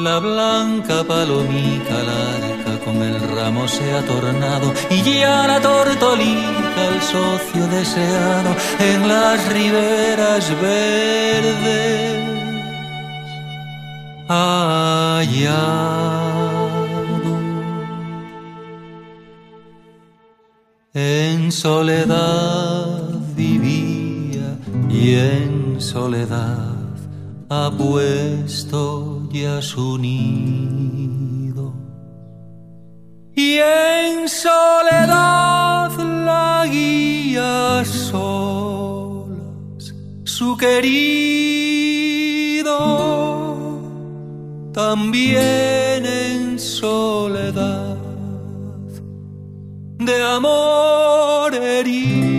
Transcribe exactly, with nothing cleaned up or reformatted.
La blanca palomica larga con el ramo se ha tornado y ya la tortolica, el socio deseado, en las riberas verdes hallado. En soledad vivía y en soledad ha puesto ya su nido, y en soledad la guía solas su querido, también en soledad de amor herido.